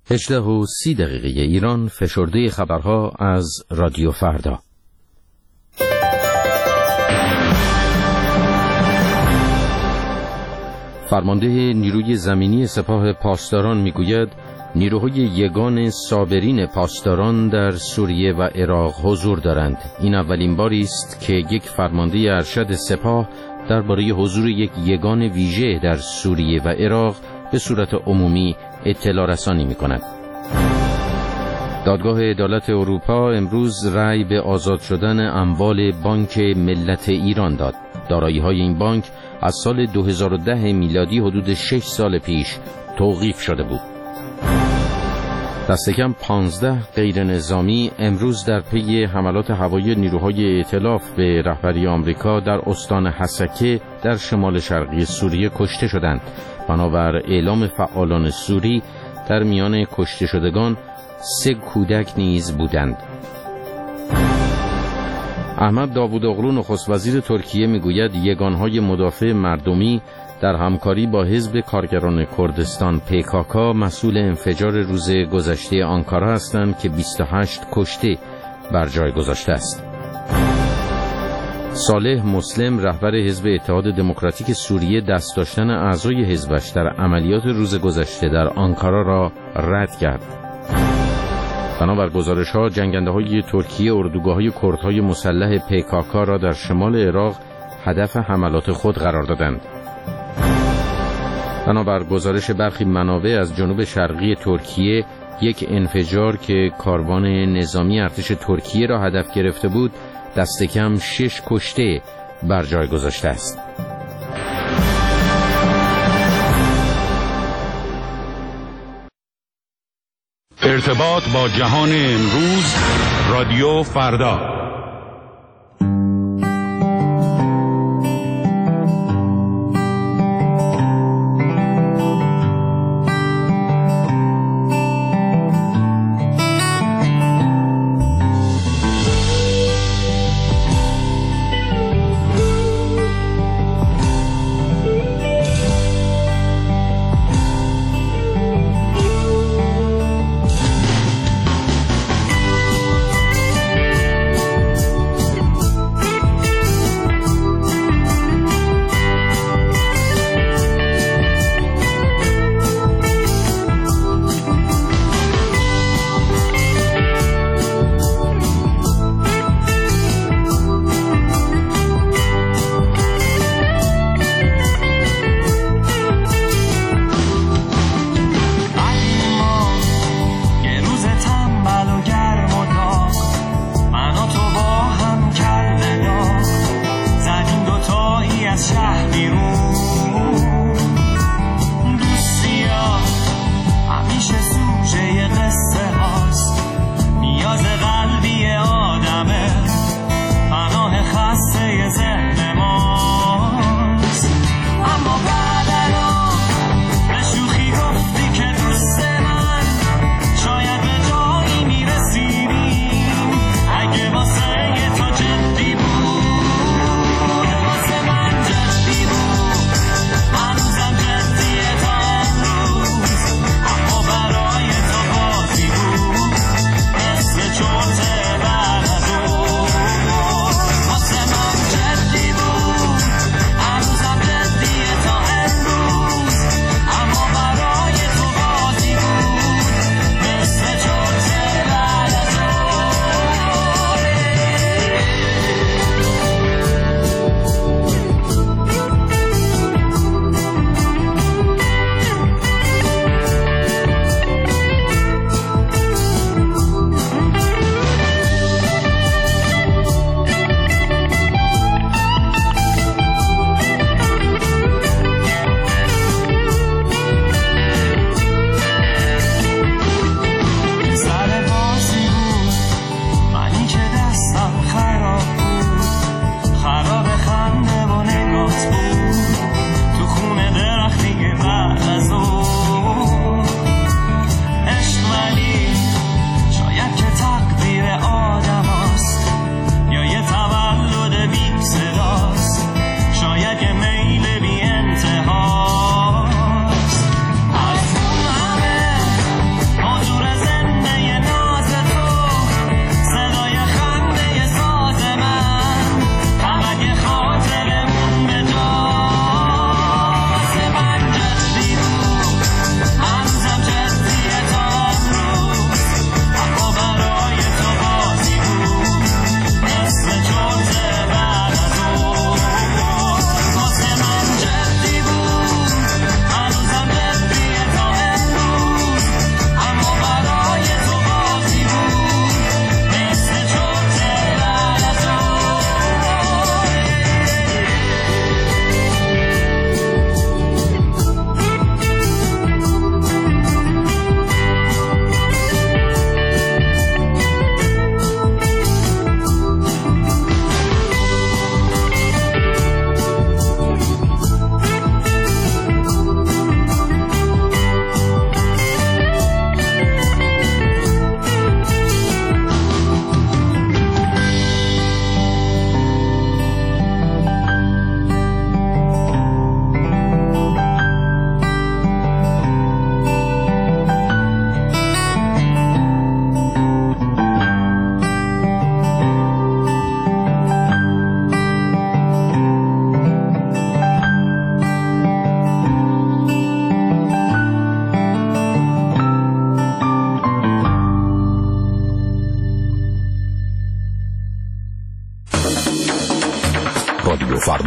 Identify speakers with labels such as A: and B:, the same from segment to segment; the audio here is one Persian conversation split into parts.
A: 18:30 ایران، فشرده خبرها از رادیو فردا. فرمانده نیروی زمینی سپاه پاسداران میگوید نیروهای یگان صابرین پاسداران در سوریه و عراق حضور دارند. این اولین باری است که یک فرمانده ارشد سپاه درباره حضور یک یگان ویژه در سوریه و عراق به صورت عمومی اطلاع رسانی می‌کند. دادگاه عدالت اروپا امروز رأی به آزاد شدن اموال بانک ملت ایران داد. دارایی‌های این بانک از سال 2010 میلادی حدود 6 سال پیش توقیف شده بود. دست کم 15 غیر نظامی امروز در پی حملات هوایی نیروهای ائتلاف به رهبری آمریکا در استان حسکه در شمال شرقی سوریه کشته شدند. بنابر اعلام فعالان سوری در میان کشته شدگان 3 کودک نیز بودند. احمد داوودوغلو نخست وزیر ترکیه میگوید یگانهای مدافع مردمی در همکاری با حزب کارگران کردستان PKK مسئول انفجار روز گذشته آنکارا هستند که 28 کشته بر جای گذاشته است. صالح مسلم رهبر حزب اتحاد دموکراتیک سوریه دست داشتن اعضای حزبش در عملیات روز گذشته در آنکارا را رد کرد. بنابر گزارش‌ها جنگنده‌های ترکیه اردوگاه‌های کردهای مسلح PKK را در شمال عراق هدف حملات خود قرار دادند. بنابر گزارش برخی منابع از جنوب شرقی ترکیه، یک انفجار که کاروان نظامی ارتش ترکیه را هدف گرفته بود دست کم 6 کشته بر جای گذاشته است.
B: ارتباط با جهان امروز، رادیو فردا.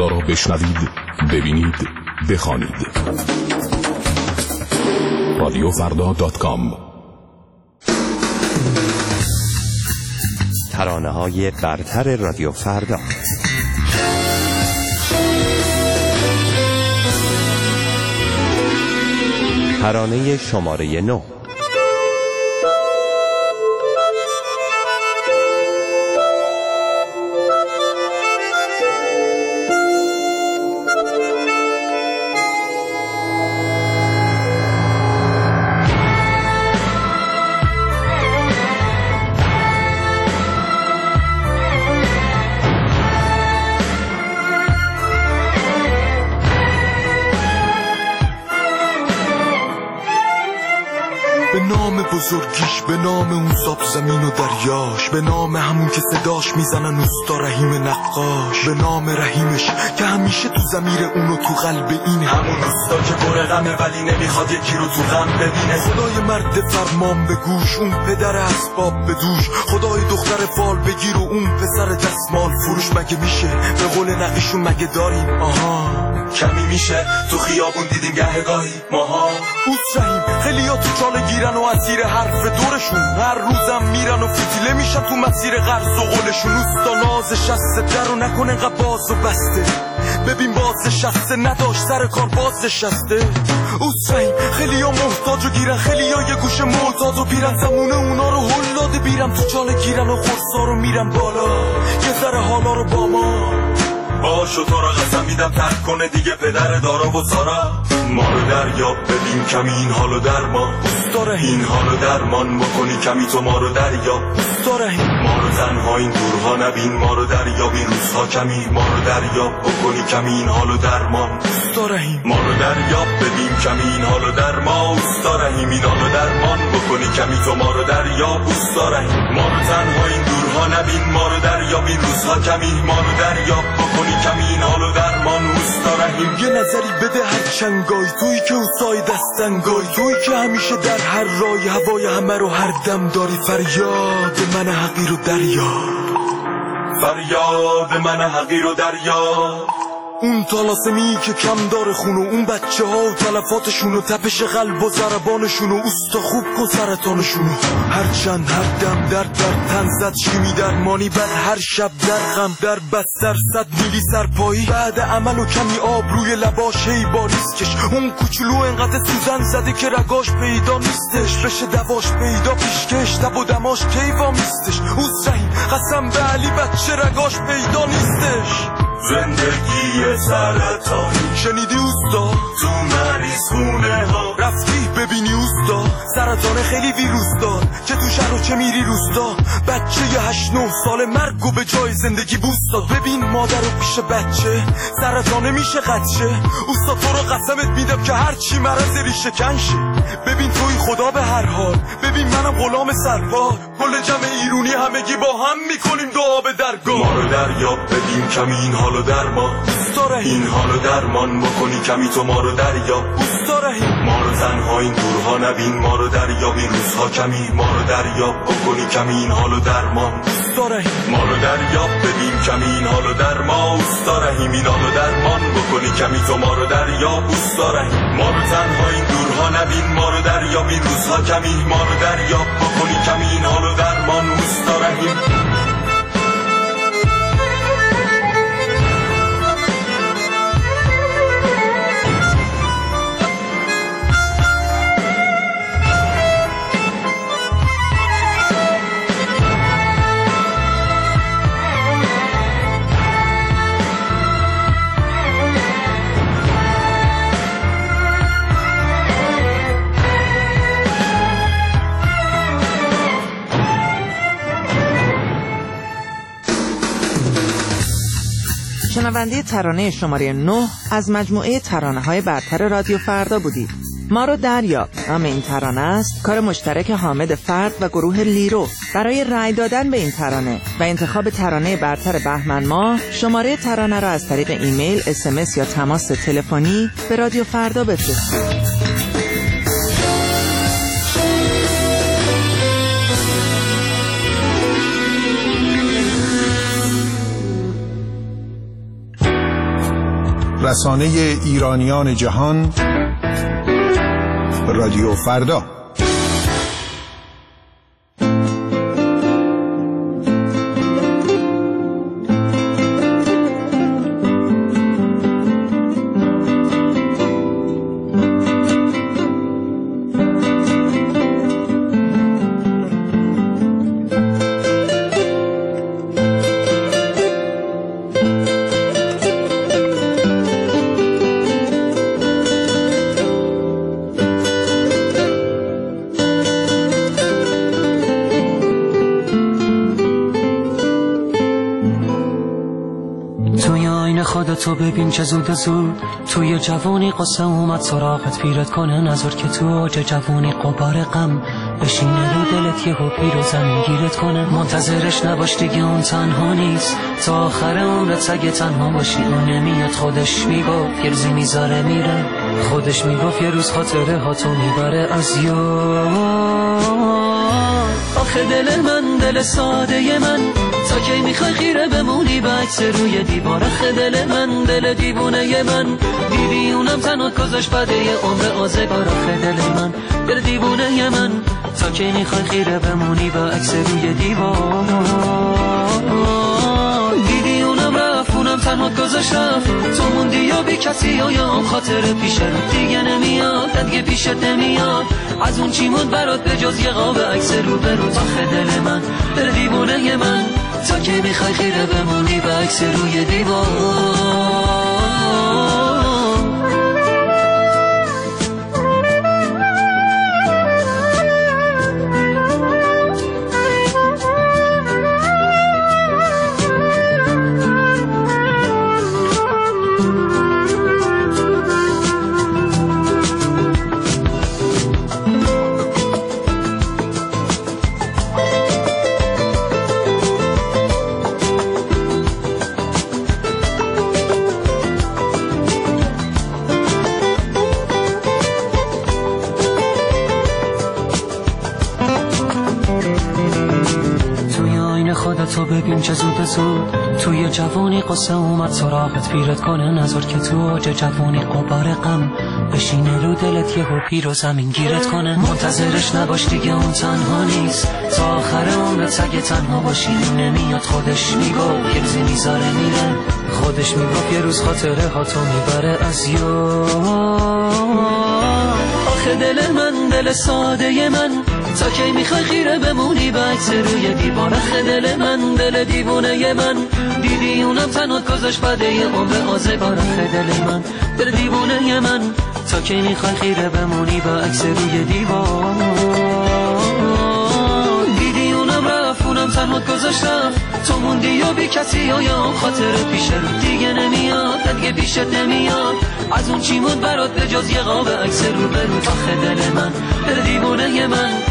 C: فردا را بشنوید، ببینید، بخوانید. radiofrda.com.
D: ترانه‌های برتر رادیو فردا. ترانه شماره 9.
E: بزرگیش، به نام اون ساب زمین و دریاش، به نام همون که صداش میزنن اوستا رحیم نقاش، به نام رحیمش که همیشه تو ضمیر اون و تو قلب این همون اوستا که پر غمه ولی نمیخواد یکی رو تو غم ببینه. خدای مرد فرمان به گوش، اون پدر اسباب به دوش، خدای دختر فال بگیر و اون پسر دستمال فروش. مگه میشه به قول نقیشون مگه داریم آها کمی میشه تو خیابون دیدیم گهگاهی ماها اوست رحیم. خیلی ها تو چاله گیرن و اسیر حرف دورشون، هر روزم میرن و فتیله میشن تو مسیر قرض و قولشون. اوستا ناز شسته در رو نکنه قباز و بسته، ببین باز شسته نداشت سر کار باز شسته. اوست رحیم خیلی ها محتاج و گیرن، خیلی ها یه گوشه معتاد و پیرن، زمونه اونا رو هل داده بیرم تو چاله گیرن و خورسا رو میرن بالا یه ذره حالا رو با ما باشو. تو را قسم میدم ترک کنه دیگه پدر دارا و سارا، ما رو دریاب ببین کمی این حالو درمان. اوستا رحیم این حالو درمان بکنی کمی تو ما رو دریاب. اوستا رحیم ما رو تنها این دورها نبین، ما رو دریاب این روزها کمی، ما رو دریاب بکنی کمی این حالو درمان. اوستا رحیم ما رو دریاب ببین کمی این حالو درمان. اوستا رحیم این حالو درمان بکنی کمی تو ما رو دریاب. اوستا رحیم ما رو تنها این دورها نبین، ما رو دریاب این روزها کمی، ما رو دریاب بکنی کمی این حالو درمان. اوستا رحیم یه نظری بده هر چنگای تویی که اوستای دستنگای تویی که همیشه در هر رای هوای همه رو هر دم داری. فریاد من حقیر و دریا، فریاد من حقیر و دریا. اون طلاسمی که کم داره خونو، اون بچه ها و تلفاتشون و تپش قلب و ضربانشون و اوستا خوب کن سرطانشونو. هر چند هر دم در تن زد شیمی درمانی، بعد هر شب در غم در بستر 100 میلی سرپایی، بعد عمل و کمی آب روی لباش هی باریز کش. اون کوچولو انقدر سوزن زده که رگاش پیدا نیستش، بشه دواش پیدا پیشکش تب و دماش کیوا میستش. اوست رحیم قسم به علی بچه رگاش پیدا نیستش. زندگی سرطانی شنیدی اوستا؟ تو مریض خونه ها رفتی ببینی اوستا؟ سرطان خیلی ویروس دار که تو شهر و چه میری روستا. بچه 8-9 ساله مرگ و به جای زندگی بوستا. ببین مادر و پیش بچه سرطانه میشه قدشه. اوستا تو رو قسمت میدم که هر چی مرض ریشه کنشه. ببین توی خدا به هر حال، ببین منم غلام سرپا. کل جمع ایرونی همگی با هم میکنیم دعا به درگاه. ما رو دریاب ببین کمی این حالو درمان. اوستا رحیم این حالو درمان بکنی کمی تو ما رو دریاب. اوستا رحیم ما رو تنها این دورها نبین، ما رو دریاب این روزها کمی، ما رو دریاب بکنی کمی این حالو درمان. اوستا رحیم ما رو دریاب ببین کمی این حالو درمان. اوستا رحیم این حالو درمان بکنی کمی تو ما رو دریاب. اوستا رحیم ما رو تنها این دورها نبین، ما رو دریاب این روزها کمی، ما رو دریاب بکنی کمی این حالو درمان. اوستا رحیم
F: شنونده ترانه شماره 9 از مجموعه ترانه‌های برتر رادیو فردا بودید. ما رو دریاب نام این ترانه است، کار مشترک حامد فرد و گروه لیرو. برای رأی دادن به این ترانه و انتخاب ترانه برتر بهمن ماه، شماره ترانه را از طریق ایمیل، SMS یا تماس تلفنی به رادیو فردا بفرستید.
G: رسانه ایرانیان جهان، رادیو فردا.
H: تو ببین چه زود توی جوانی قصه اومد سراغت پیرت کنه نظر که تو اوج جوانی قبار غم بشینه رو دلت یهو پیر و زمین گیرت کنه. منتظرش نباش دیگه اون تنها نیست، تا آخر عمرت اگه تنها باشی اون نمیاد. خودش میگفت یه روزی میذاره میره، خودش میگفت یه روز خاطره ها تو میبره از یاد. آخه دل من دل ساده من، تا کی میخوای خیره بمونی به عکس روی دیوار؟ آخه دل من دل دیوونه من، دیدی اونم تنها گذاشت بعد یه عمر آزگار. آخه دل من دل دیوونه من، تا کی میخوای خیره بمونی به عکس روی دیوار؟ دیدی اونم رفت اونم تنها گذاشت رفت، تو موندی یا بی کسی و یا اون خاطر پیش رو دیگه نمیاد، دیگه پیشت نمیاد. از اون چی موند برات به جز یه قاب عکس رو به رو؟ آخه دل من دل دیوونه من، تا که میخوای خیره بمونی به عکس روی دیوار. تو ببین چه زود توی جوانی قصه اومد سراغت پیرت کنه نظر که تو اوج جوانی قبار غم بشینه رو دلت یهو پیر و زمین گیرت کنه. منتظرش نباش دیگه اون تنها نیست، تا آخر عمرت اگه تنها باشی نمیاد. خودش میگفت یه روزی میذاره میره، خودش میگفت یه روز خاطره ها تو میبره از یاد. آخه دل من دل ساده من، تا کی میخوای خیره بمونی به عکس روی دیوار؟ آخه دل من دل دیوونه من، دیدی اونم تنها گذاشت بعد یه عمر آزگار. آخه دل من دل دیوونه من، تا کی میخوای خیره بمونی به عکس روی دیوار؟ دیدی اونم رفت اونم تنها گذاشت رفت، تو موندی یا بی کسی و یا اون خاطر پیش رو دیگه نمیاد، دیگه پیشت نمیاد. از اون چی موند برات به جز یه قاب عکس رو به رو؟ آخه دل من دل دیوونه من،